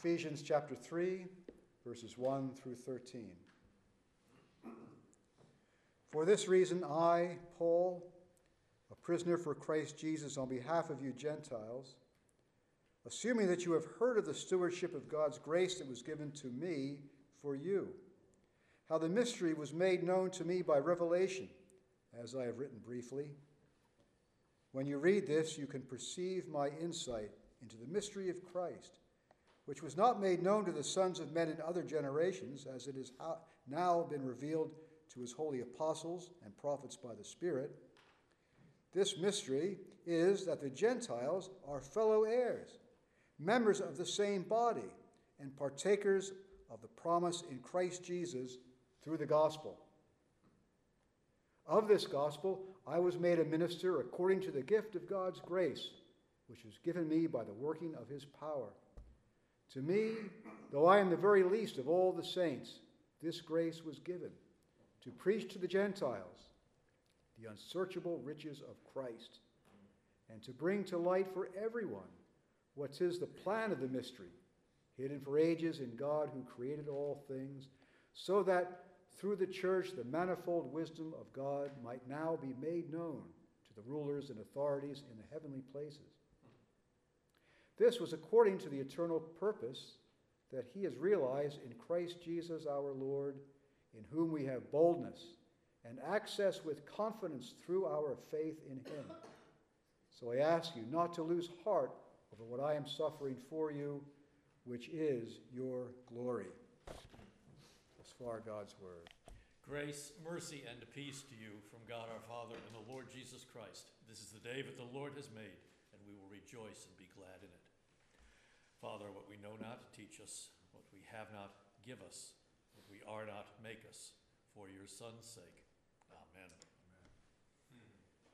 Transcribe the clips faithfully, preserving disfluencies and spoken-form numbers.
Ephesians chapter three, verses one through thirteen. For this reason, I, Paul, a prisoner for Christ Jesus on behalf of you Gentiles, assuming that you have heard of the stewardship of God's grace that was given to me for you, how the mystery was made known to me by revelation, as I have written briefly. When you read this, you can perceive my insight into the mystery of Christ, which was not made known to the sons of men in other generations, as it has now been revealed to his holy apostles and prophets by the Spirit. This mystery is that the Gentiles are fellow heirs, members of the same body, and partakers of the promise in Christ Jesus through the gospel. Of this gospel, I was made a minister according to the gift of God's grace, which was given me by the working of his power. To me, though I am the very least of all the saints, this grace was given to preach to the Gentiles the unsearchable riches of Christ, and to bring to light for everyone what is the plan of the mystery, hidden for ages in God who created all things, so that through the church the manifold wisdom of God might now be made known to the rulers and authorities in the heavenly places. This was according to the eternal purpose that he has realized in Christ Jesus our Lord, in whom we have boldness and access with confidence through our faith in him. So I ask you not to lose heart over what I am suffering for you, which is your glory. Thus far, God's word. Grace, mercy, and peace to you from God our Father and the Lord Jesus Christ. This is the day that the Lord has made, and we will rejoice and be glad in it. Father, what we know not, teach us. What we have not, give us. What we are not, make us. For your Son's sake. Amen. Amen.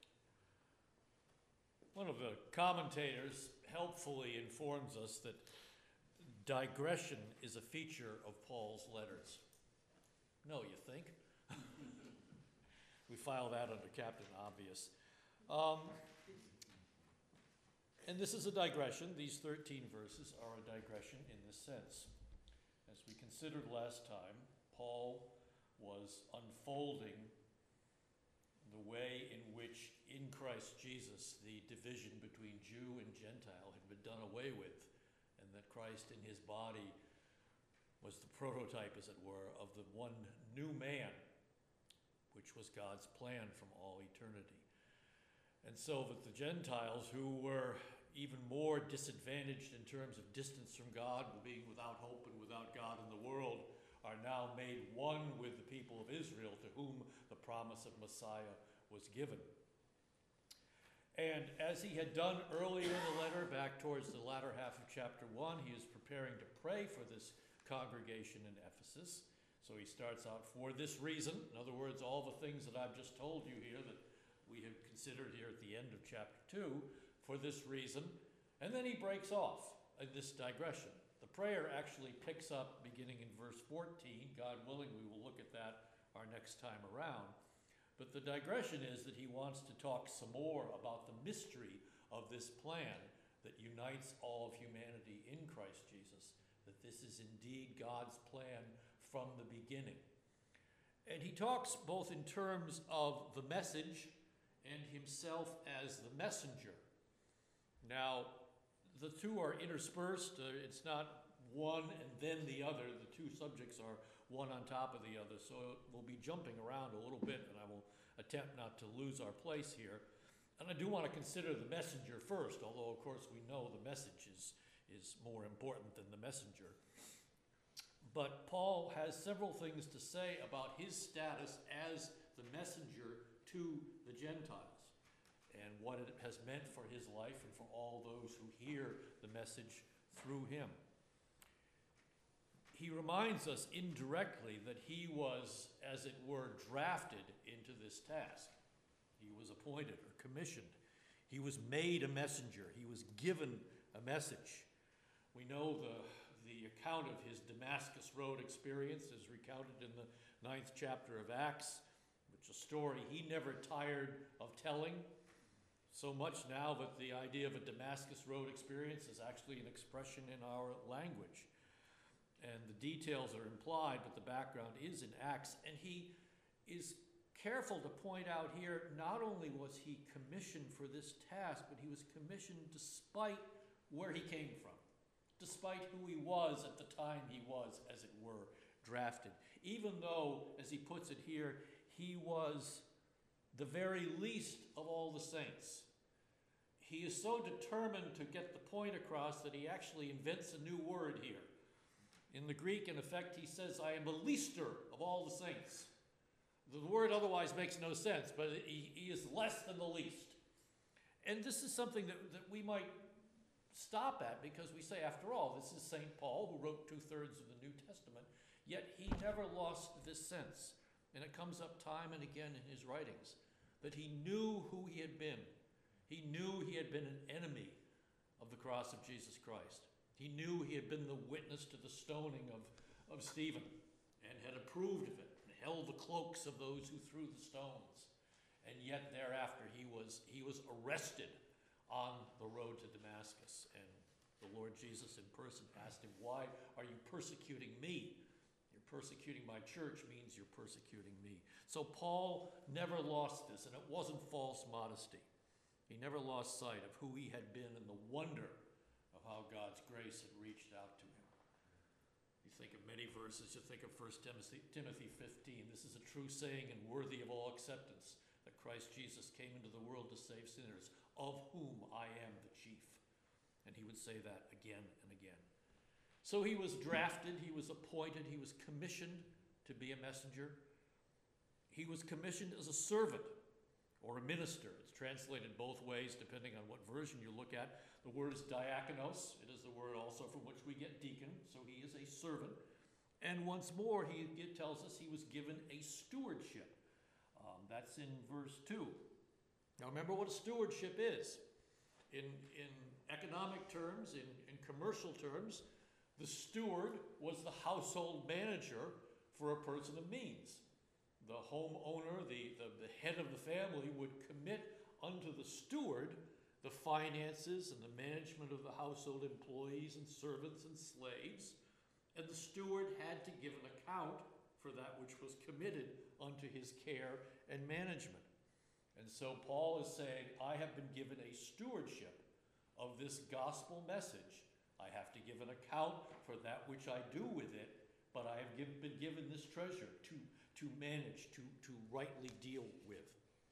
One of the commentators helpfully informs us that digression is a feature of Paul's letters. No, you think? We file that under Captain Obvious. Um, and this is a digression. These thirteen verses are a digression in this sense. As we considered last time, Paul was unfolding the way in which in Christ Jesus the division between Jew and Gentile had been done away with, and that Christ in his body was the prototype, as it were, of the one new man, which was God's plan from all eternity. And so that the Gentiles, who were even more disadvantaged in terms of distance from God, being without hope and without God in the world, are now made one with the people of Israel, to whom the promise of Messiah was given. And as he had done earlier in the letter, back towards the latter half of chapter one, he is preparing to pray for this congregation in Ephesus. So he starts out, for this reason, in other words, all the things that I've just told you here that we have considered here at the end of chapter two, for this reason, and then he breaks off in this digression. The prayer actually picks up beginning in verse fourteen. God willing, we will look at that our next time around. But the digression is that he wants to talk some more about the mystery of this plan that unites all of humanity in Christ Jesus, that this is indeed God's plan from the beginning. And he talks both in terms of the message and himself as the messenger. Now, the two are interspersed. Uh, it's not one and then the other. The two subjects are one on top of the other. So we'll be jumping around a little bit, and I will attempt not to lose our place here. And I do want to consider the messenger first, although, of course, we know the message is, is more important than the messenger. But Paul has several things to say about his status as the messenger to the Gentiles, and what it has meant for his life and for all those who hear the message through him. He reminds us indirectly that he was, as it were, drafted into this task. He was appointed or commissioned. He was made a messenger. He was given a message. We know the, the account of his Damascus Road experience is recounted in the ninth chapter of Acts, which is a story he never tired of telling. So much now that the idea of a Damascus Road experience is actually an expression in our language. and the details are implied, but the background is in Acts. And he is careful to point out here, not only was he commissioned for this task, but he was commissioned despite where he came from, despite who he was at the time he was, as it were, drafted. Even though, as he puts it here, he was the very least of all the saints. He is so determined to get the point across that he actually invents a new word here. In the Greek, in effect, he says, I am the leaster of all the saints. The word otherwise makes no sense, but he, he is less than the least. And this is something that, that we might stop at, because we say, after all, this is Saint Paul, who wrote two-thirds of the New Testament, yet he never lost this sense. And it comes up time and again in his writings, that he knew who he had been. He knew he had been an enemy of the cross of Jesus Christ. He knew he had been the witness to the stoning of, of Stephen, and had approved of it, and held the cloaks of those who threw the stones. And yet thereafter he was, he was arrested on the road to Damascus. And the Lord Jesus in person asked him, why are you persecuting me? You're persecuting my church means you're persecuting me. So Paul never lost this, and it wasn't false modesty. He never lost sight of who he had been and the wonder of how God's grace had reached out to him. You think of many verses, you think of First Timothy, Timothy fifteen. This is a true saying and worthy of all acceptance, that Christ Jesus came into the world to save sinners, of whom I am the chief. And he would say that again and again. So he was drafted, he was appointed, he was commissioned to be a messenger. He was commissioned as a servant or a minister. It's translated both ways depending on what version you look at. The word is diakonos. It is the word also from which we get deacon. So he is a servant. And once more, he tells us he was given a stewardship. Um, that's in verse two. Now remember what a stewardship is. In, in economic terms, in, in commercial terms, the steward was the household manager for a person of means. The homeowner, the, the, the head of the family, would commit unto the steward the finances and the management of the household employees and servants and slaves, and the steward had to give an account for that which was committed unto his care and management. And so Paul is saying, I have been given a stewardship of this gospel message. I have to give an account for that which I do with it, but I have give, been given this treasure to to manage, to, to rightly deal with.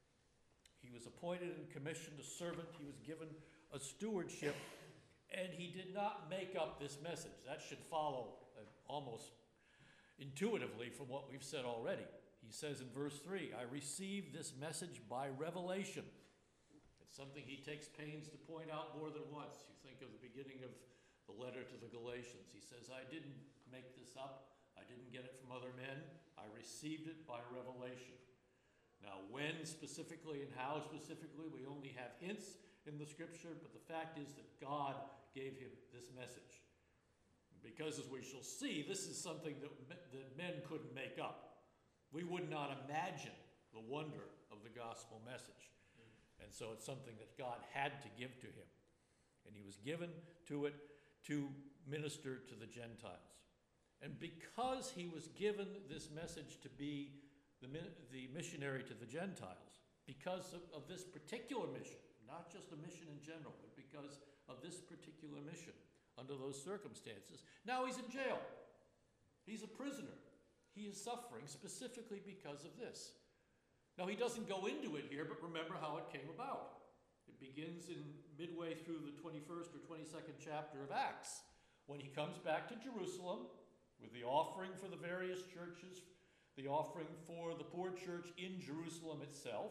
He was appointed and commissioned a servant. He was given a stewardship, and he did not make up this message. That should follow uh, almost intuitively from what we've said already. He says in verse three, I received this message by revelation. It's something he takes pains to point out more than once. You think of the beginning of the letter to the Galatians. He says, I didn't make this up. I didn't get it from other men. I received it by revelation. Now, when specifically and how specifically, we only have hints in the scripture, but the fact is that God gave him this message. Because, as we shall see, this is something that, that men couldn't make up. We would not imagine the wonder of the gospel message. And so it's something that God had to give to him. And he was given to it to minister to the Gentiles. And because he was given this message to be the, the missionary to the Gentiles, because of, of this particular mission, not just a mission in general, but because of this particular mission, under those circumstances, now he's in jail. He's a prisoner. He is suffering specifically because of this. Now he doesn't go into it here, but remember how it came about. It begins in midway through the twenty-first or twenty-second chapter of Acts, when he comes back to Jerusalem with the offering for the various churches, the offering for the poor church in Jerusalem itself.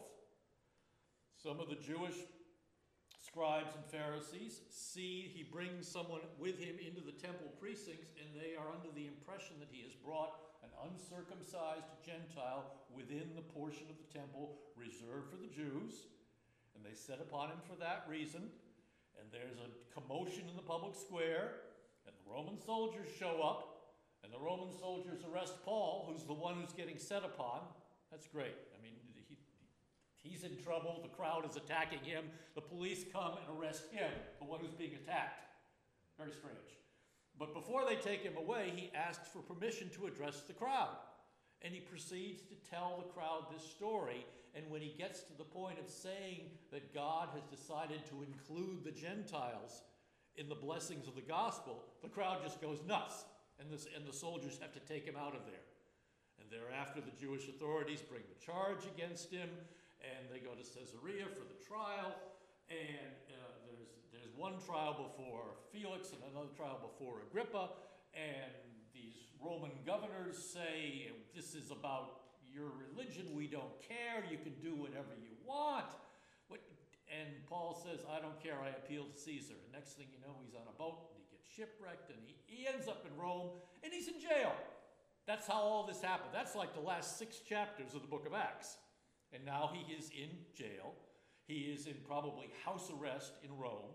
Some of the Jewish scribes and Pharisees see he brings someone with him into the temple precincts, and they are under the impression that he has brought an uncircumcised Gentile within the portion of the temple reserved for the Jews, and they set upon him for that reason. And there's a commotion in the public square, and the Roman soldiers show up, and the Roman soldiers arrest Paul, who's the one who's getting set upon. That's great. I mean, he, he's in trouble. The crowd is attacking him. The police come and arrest him, the one who's being attacked. Very strange. But before they take him away, he asks for permission to address the crowd. And he proceeds to tell the crowd this story. And when he gets to the point of saying that God has decided to include the Gentiles in the blessings of the gospel, the crowd just goes nuts. And, this, and the soldiers have to take him out of there. And thereafter, the Jewish authorities bring the charge against him. And they go to Caesarea for the trial. And uh, there's, there's one trial before Felix and another trial before Agrippa. And these Roman governors say, this is about your religion, we don't care, you can do whatever you want. What, and Paul says, I don't care, I appeal to Caesar. And next thing you know, he's on a boat, and he gets shipwrecked, and he, he ends up in Rome, and he's in jail. That's how all this happened. That's like the last six chapters of the book of Acts. And now he is in jail. He is in probably house arrest in Rome.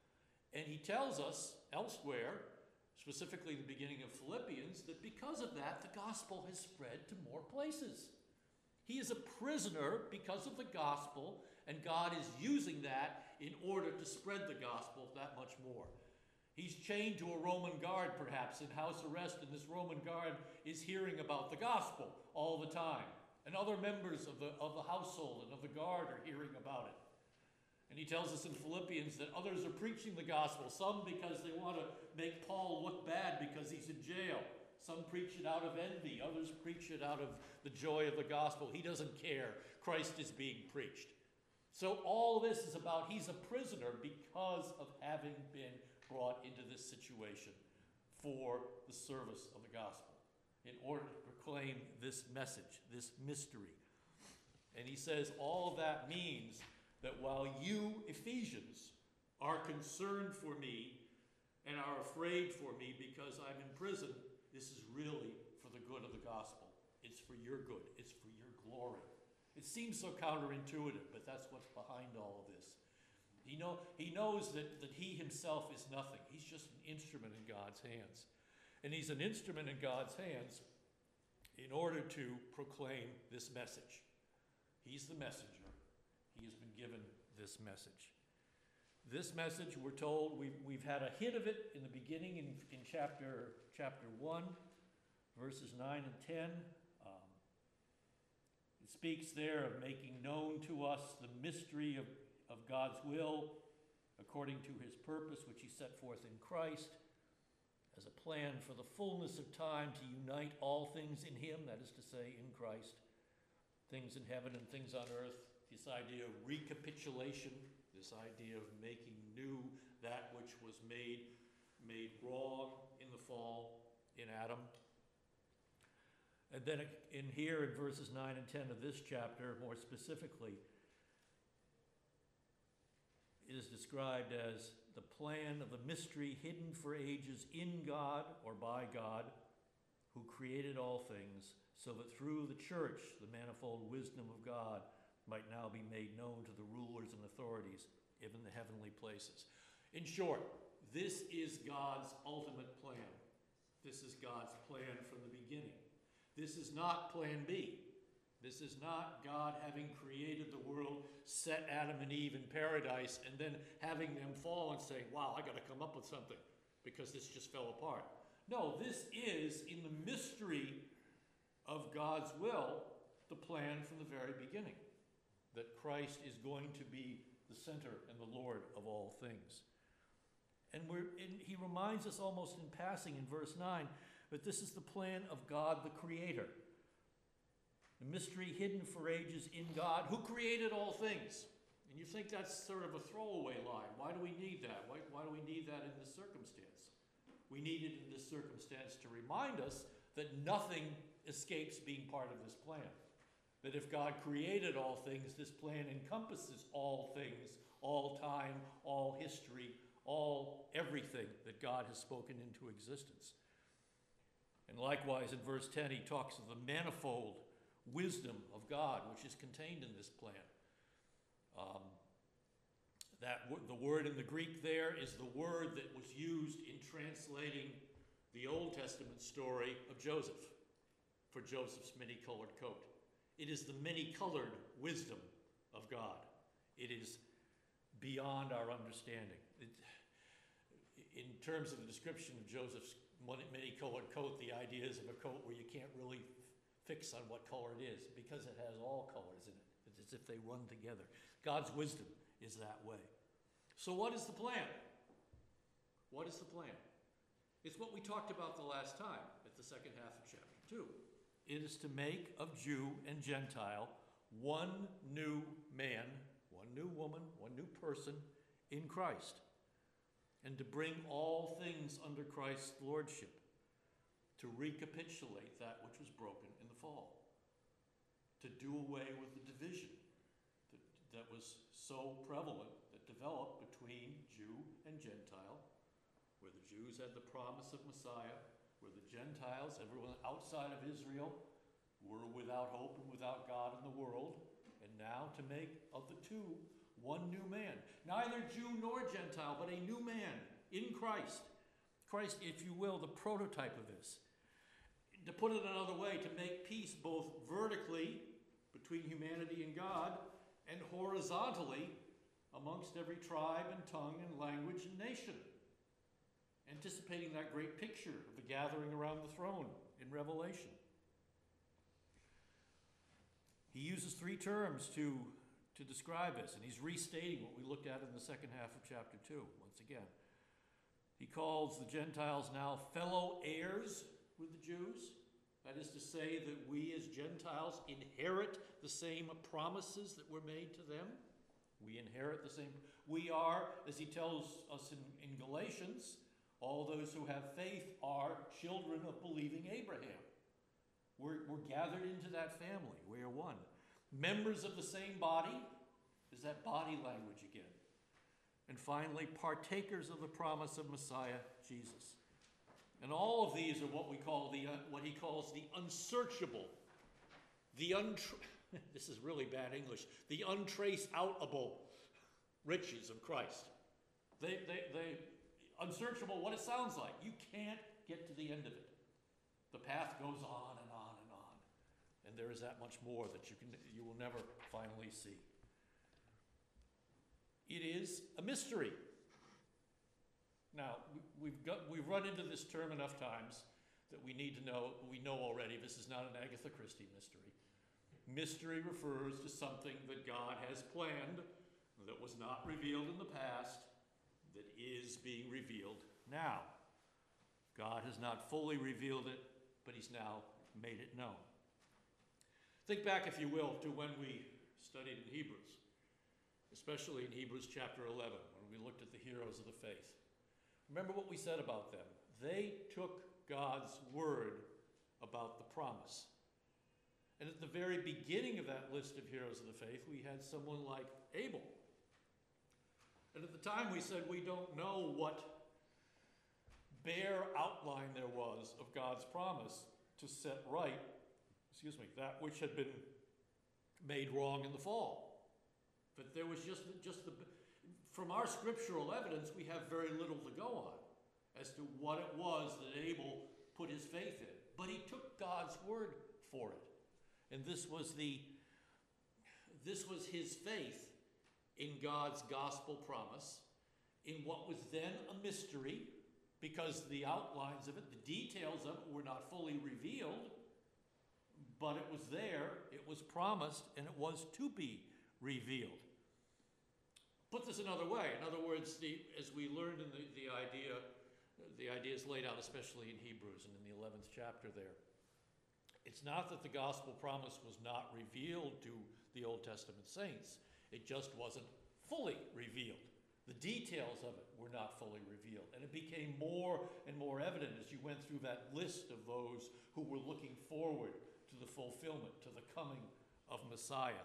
And he tells us elsewhere, specifically the beginning of Philippians, that because of that, the gospel has spread to more places. He is a prisoner because of the gospel, and God is using that in order to spread the gospel that much more. He's chained to a Roman guard, perhaps, in house arrest, and this Roman guard is hearing about the gospel all the time. And other members of the, of the household and of the guard are hearing about it. And he tells us in Philippians that others are preaching the gospel, some because they want to make Paul look bad because he's in jail. Some preach it out of envy, others preach it out of the joy of the gospel. He doesn't care. Christ is being preached. So all this is about he's a prisoner because of having been brought into this situation for the service of the gospel, in order to proclaim this message, this mystery. And he says all of that means that while you, Ephesians, are concerned for me and are afraid for me because I'm in prison, this is really for the good of the gospel. It's for your good. It's for your glory. It seems so counterintuitive, but that's what's behind all of this. He, know, he knows that, that he himself is nothing. He's just an instrument in God's hands. And he's an instrument in God's hands in order to proclaim this message. He's the messenger. He has been given this message. This message, we're told, we've, we've had a hint of it in the beginning in, in chapter, chapter one, verses nine and ten. Um, it speaks there of making known to us the mystery of, of God's will according to his purpose, which he set forth in Christ, as a plan for the fullness of time to unite all things in him, that is to say, in Christ, things in heaven and things on earth. This idea of recapitulation, this idea of making new that which was made, made wrong in the fall in Adam. And then in here in verses nine and ten of this chapter, more specifically, it is described as the plan of the mystery hidden for ages in God or by God, who created all things, so that through the church the manifold wisdom of God might now be made known to the rulers and authorities, even the heavenly places. In short, this is God's ultimate plan. This is God's plan from the beginning. This is not plan B. This is not God having created the world, set Adam and Eve in paradise, and then having them fall and saying, wow, I got to come up with something because this just fell apart. No, this is, in the mystery of God's will, the plan from the very beginning, that Christ is going to be the center and the Lord of all things. And we're in, he reminds us almost in passing in verse nine that this is the plan of God the Creator. The mystery hidden for ages in God, who created all things. And you think that's sort of a throwaway line. Why do we need that? Why, why do we need that in this circumstance? We need it in this circumstance to remind us that nothing escapes being part of this plan. That if God created all things, this plan encompasses all things, all time, all history, all everything that God has spoken into existence. And likewise in verse ten, he talks of the manifold wisdom of God, which is contained in this plan. Um, that the word in the Greek there is the word that was used in translating the Old Testament story of Joseph for Joseph's many-colored coat. It is the many-colored wisdom of God. It is beyond our understanding. It, in terms of the description of Joseph's many-colored coat, the idea is of a coat where you can't really fix on what color it is because it has all colors in it. It's as if they run together. God's wisdom is that way. So what is the plan? What is the plan? It's what we talked about the last time at the second half of chapter two. It is to make of Jew and Gentile one new man, one new woman, one new person in Christ, and to bring all things under Christ's lordship, to recapitulate that which was broken in the fall, to do away with the division that, that was so prevalent, that developed between Jew and Gentile, where the Jews had the promise of Messiah, where the Gentiles, everyone outside of Israel, were without hope and without God in the world, and now to make of the two one new man. Neither Jew nor Gentile, but a new man in Christ. Christ, if you will, the prototype of this. To put it another way, to make peace both vertically between humanity and God and horizontally amongst every tribe and tongue and language and nation. Anticipating that great picture of the gathering around the throne in Revelation. He uses three terms to, to describe this, and he's restating what we looked at in the second half of chapter two, once again. He calls the Gentiles now fellow heirs with the Jews. That is to say that we as Gentiles inherit the same promises that were made to them. We inherit the same. We are, as he tells us in, in Galatians, all those who have faith are children of believing Abraham. We're, we're gathered into that family. We are one. Members of the same body. Is that body language again? And finally, partakers of the promise of Messiah, Jesus. And all of these are what we call the, uh, what he calls the unsearchable, the untra- this is really bad English, the untrace outable riches of Christ. They, they, they, unsearchable, what it sounds like. You can't get to the end of it. The path goes on and on and on. And there is that much more that you can, you will never finally see. It is a mystery. Now, we've got, we've run into this term enough times that we need to know, we know already this is not an Agatha Christie mystery. Mystery refers to something that God has planned that was not revealed in the past, that is being revealed now. God has not fully revealed it, but he's now made it known. Think back, if you will, to when we studied in Hebrews, especially in Hebrews chapter eleven, when we looked at the heroes of the faith. Remember what we said about them. They took God's word about the promise. And at the very beginning of that list of heroes of the faith, we had someone like Abel. And at the time we said we don't know what bare outline there was of God's promise to set right, excuse me, that which had been made wrong in the fall. But there was just, just the, from our scriptural evidence, we have very little to go on as to what it was that Abel put his faith in. But he took God's word for it. And this was the, this was his faith in God's gospel promise, in what was then a mystery, because the outlines of it, the details of it were not fully revealed, but it was there, it was promised, and it was to be revealed. Put this another way. In other words, the, as we learned in the, the idea, the idea is laid out especially in Hebrews and in the eleventh chapter there. It's not that the gospel promise was not revealed to the Old Testament saints. It just wasn't fully revealed. The details of it were not fully revealed. And it became more and more evident as you went through that list of those who were looking forward to the fulfillment, to the coming of Messiah.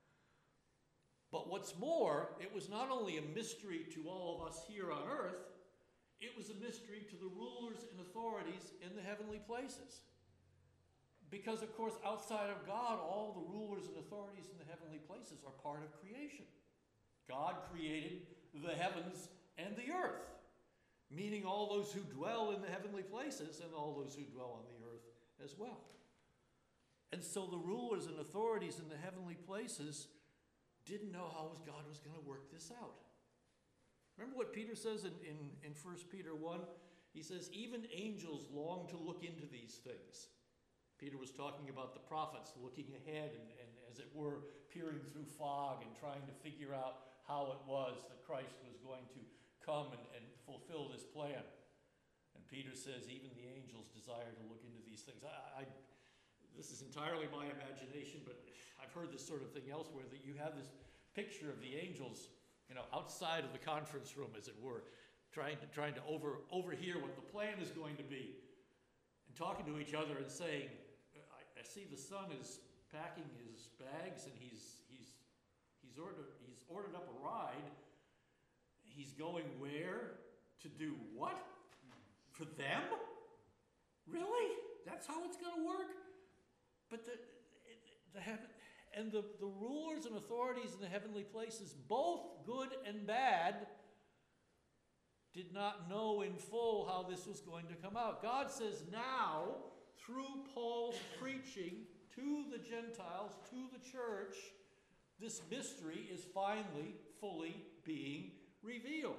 But what's more, it was not only a mystery to all of us here on earth, it was a mystery to the rulers and authorities in the heavenly places. Because, of course, outside of God, all the rulers and authorities in the heavenly places are part of creation. God created the heavens and the earth, meaning all those who dwell in the heavenly places and all those who dwell on the earth as well. And so the rulers and authorities in the heavenly places didn't know how God was going to work this out. Remember what Peter says in, in, in First Peter one? He says, even angels long to look into these things. Peter was talking about the prophets looking ahead and, and, as it were, peering through fog and trying to figure out how it was that Christ was going to come and, and fulfill this plan. And Peter says, even the angels desire to look into these things. I, I, this is entirely my imagination, but I've heard this sort of thing elsewhere, that you have this picture of the angels, you know, outside of the conference room, as it were, trying to, trying to over, overhear what the plan is going to be, and talking to each other and saying, I, I see the son is packing his bags and he's, he's, he's, ordered, he's ordered up a ride. He's going where? To do what? For them? Really? That's how it's going to work? But the, the heaven, and the, the rulers and authorities in the heavenly places, both good and bad, did not know in full how this was going to come out. God says now, through Paul's preaching to the Gentiles, to the church, this mystery is finally, fully being revealed.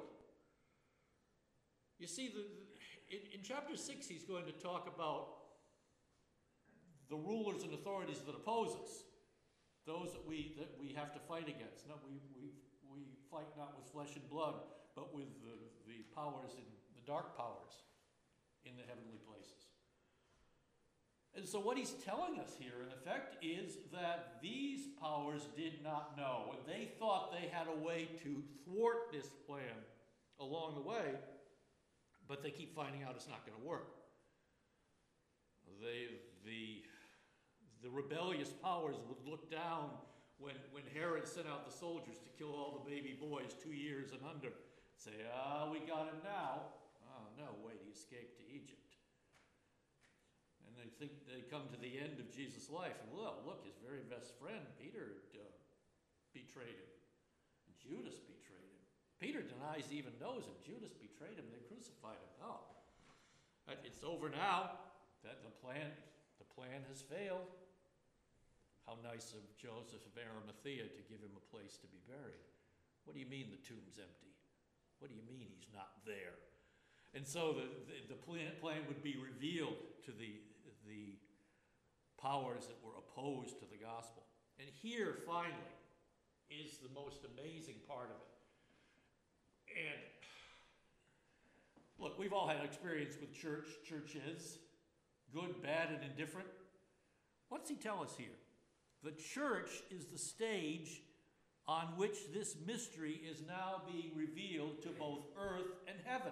You see, the, the, in, in chapter six, he's going to talk about the rulers and authorities that oppose us, those that we, that we have to fight against. No, we, we, we fight not with flesh and blood, but with the, the powers, in the dark powers in the heavenly places. And so what he's telling us here, in effect, is that these powers did not know, and they thought they had a way to thwart this plan along the way, but they keep finding out it's not going to work. They, the, the rebellious powers would look down when, when Herod sent out the soldiers to kill all the baby boys two years and under. Say, ah, we got him now. Oh, no, wait, he escaped to Egypt. And they think they come to the end of Jesus' life, and well, look, his very best friend, Peter, uh, betrayed him. And Judas betrayed him. Peter denies he even knows him. Judas betrayed him, they crucified him. Oh, it's over now. That the plan, the plan has failed. How nice of Joseph of Arimathea to give him a place to be buried. What do you mean the tomb's empty? What do you mean he's not there? And so the, the, the plan, plan would be revealed to the, the powers that were opposed to the gospel. And here, finally, is the most amazing part of it. And look, we've all had experience with church, churches, good, bad, and indifferent. What's he tell us here? The church is the stage on which this mystery is now being revealed to both earth and heaven.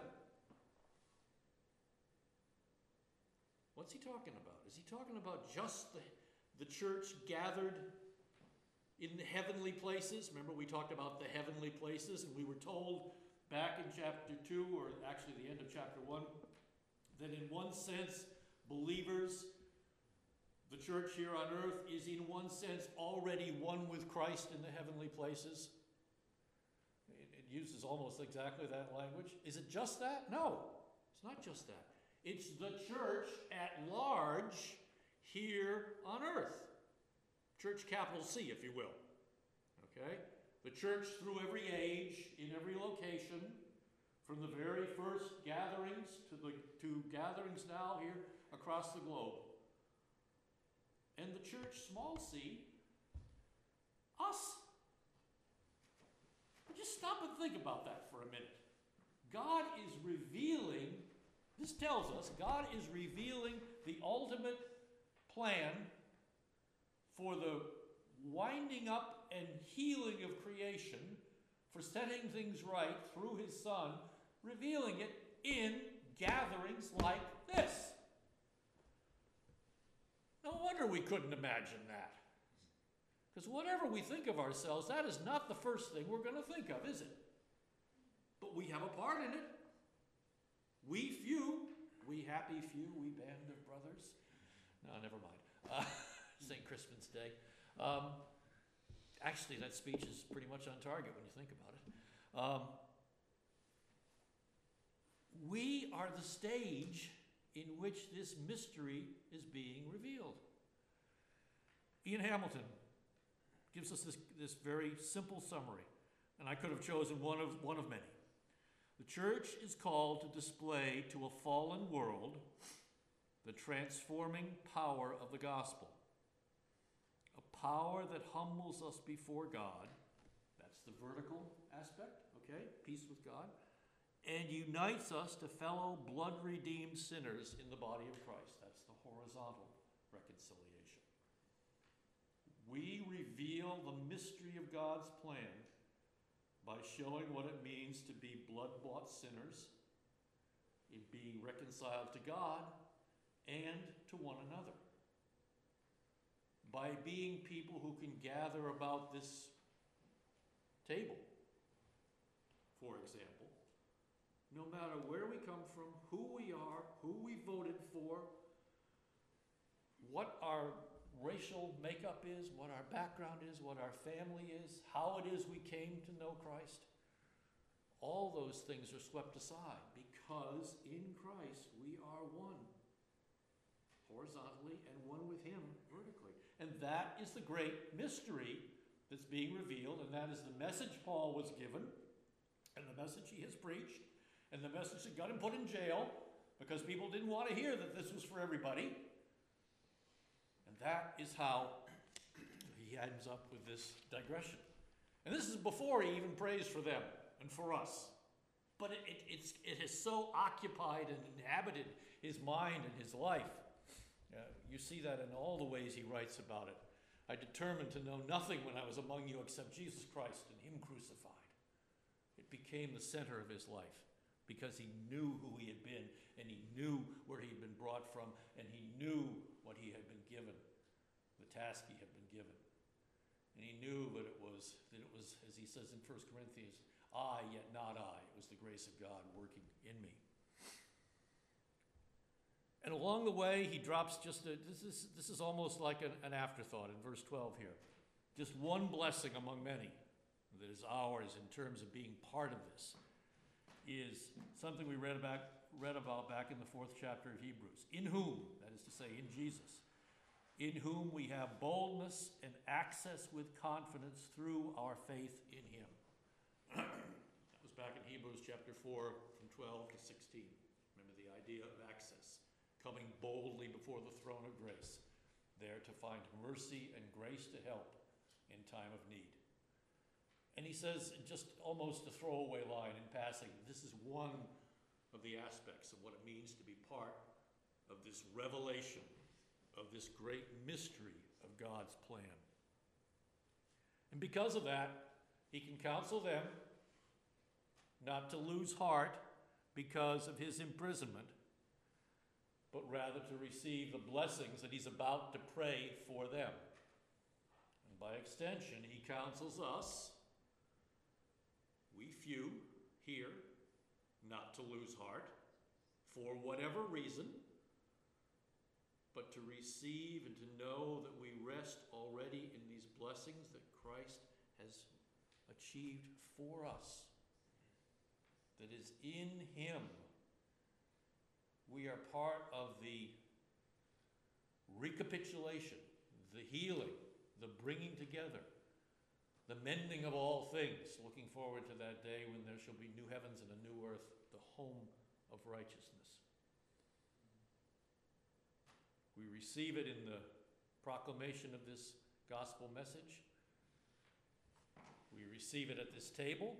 What's he talking about? Is he talking about just the, the church gathered in the heavenly places? Remember, we talked about the heavenly places, and we were told back in chapter two, or actually the end of chapter one, that in one sense, believers, the church here on earth, is in one sense already one with Christ in the heavenly places. It, it uses almost exactly that language. Is it just that? No, it's not just that. It's the church at large here on earth. Church capital C, if you will. Okay? The church through every age, in every location, from the very first gatherings to the to gatherings now here across the globe. And the church, small c, us. Just stop and think about that for a minute. God is revealing, this tells us, God is revealing the ultimate plan for the winding up and healing of creation, for setting things right through his Son, revealing it in gatherings like this. No wonder we couldn't imagine that. Because whatever we think of ourselves, that is not the first thing we're going to think of, is it? But we have a part in it. We few, we happy few, we band of brothers. No, never mind. Uh, Saint Crispin's Day. Um, actually, that speech is pretty much on target when you think about it. Um, we are the stage in which this mystery is being revealed. Ian Hamilton gives us this, this very simple summary, and I could have chosen one of, one of many. The church is called to display to a fallen world the transforming power of the gospel. A power that humbles us before God. That's the vertical aspect, okay? Peace with God. And unites us to fellow blood-redeemed sinners in the body of Christ. That's the horizontal reconciliation. We reveal the mystery of God's plan by showing what it means to be blood-bought sinners, in being reconciled to God and to one another. By being people who can gather about this table, for example, no matter where we come from, who we are, who we voted for, what our racial makeup is, what our background is, what our family is, how it is we came to know Christ, all those things are swept aside because in Christ we are one horizontally and one with him vertically. And that is the great mystery that's being revealed, and that is the message Paul was given and the message he has preached. And the message that got him put in jail because people didn't want to hear that this was for everybody. And that is how he ends up with this digression. And this is before he even prays for them and for us. But it, it, it's, it has so occupied and inhabited his mind and his life. Uh, you see that in all the ways he writes about it. I determined to know nothing when I was among you except Jesus Christ and him crucified. It became the center of his life. Because he knew who he had been, and he knew where he had been brought from, and he knew what he had been given, the task he had been given. And he knew that it was, that it was, as he says in First Corinthians, I, yet not I. It was the grace of God working in me. And along the way, he drops just a, this is, this is almost like an, an afterthought in verse twelve here. Just one blessing among many that is ours in terms of being part of this. Is something we read about, read about back in the fourth chapter of Hebrews. In whom, that is to say, in Jesus, in whom we have boldness and access with confidence through our faith in him. That was back in Hebrews chapter four, from twelve to sixteen. Remember the idea of access, coming boldly before the throne of grace, there to find mercy and grace to help in time of need. And he says, just almost a throwaway line in passing, this is one of the aspects of what it means to be part of this revelation, of this great mystery of God's plan. And because of that, he can counsel them not to lose heart because of his imprisonment, but rather to receive the blessings that he's about to pray for them. And by extension, he counsels us, we few here, not to lose heart for whatever reason, but to receive and to know that we rest already in these blessings that Christ has achieved for us. That is in him. We are part of the recapitulation, the healing, the bringing together, the mending of all things, looking forward to that day when there shall be new heavens and a new earth, the home of righteousness. We receive it in the proclamation of this gospel message. We receive it at this table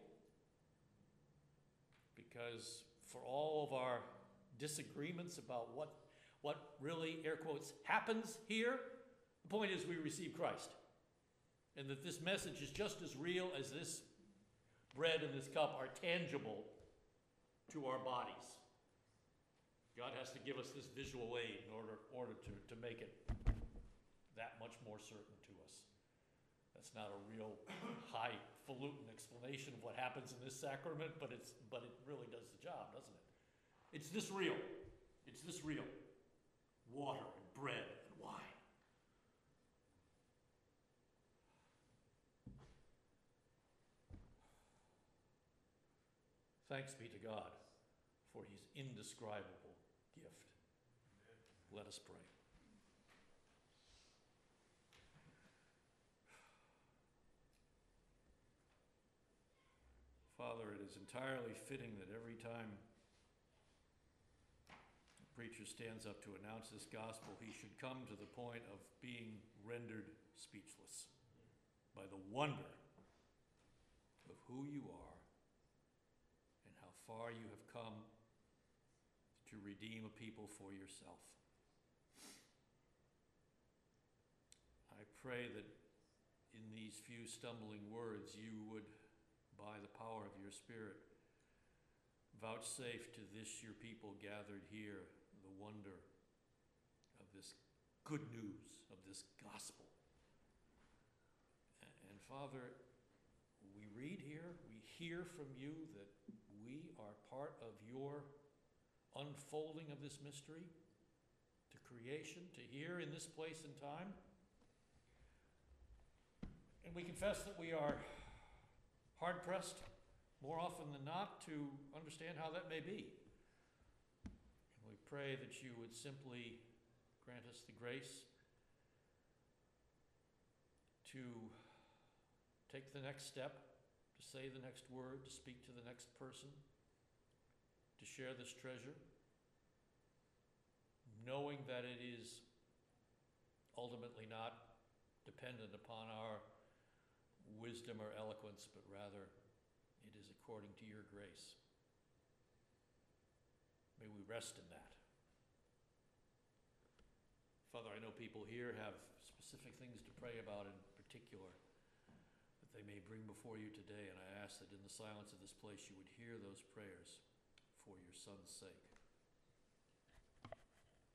because for all of our disagreements about what, what really, air quotes, happens here, the point is we receive Christ. And that this message is just as real as this bread and this cup are tangible to our bodies. God has to give us this visual aid in order, order to, to make it that much more certain to us. That's not a real highfalutin explanation of what happens in this sacrament, but it's but it really does the job, doesn't it? It's this real. It's this real. Water and bread and wine. Thanks be to God for his indescribable gift. Let us pray. Father, it is entirely fitting that every time a preacher stands up to announce this gospel, he should come to the point of being rendered speechless by the wonder of who you are and how far you have come to redeem a people for yourself. I pray that in these few stumbling words you would, by the power of your Spirit, vouchsafe to this your people gathered here the wonder of this good news, of this gospel. And Father, we read here, we hear from you that we are part of your unfolding of this mystery to creation, to here in this place and time. And we confess that we are hard-pressed, more often than not, to understand how that may be. And we pray that you would simply grant us the grace to take the next step, to say the next word, to speak to the next person, to share this treasure, knowing that it is ultimately not dependent upon our wisdom or eloquence, but rather it is according to your grace. May we rest in that. Father, I know people here have specific things to pray about in particular that they may bring before you today, and I ask that in the silence of this place you would hear those prayers for your Son's sake.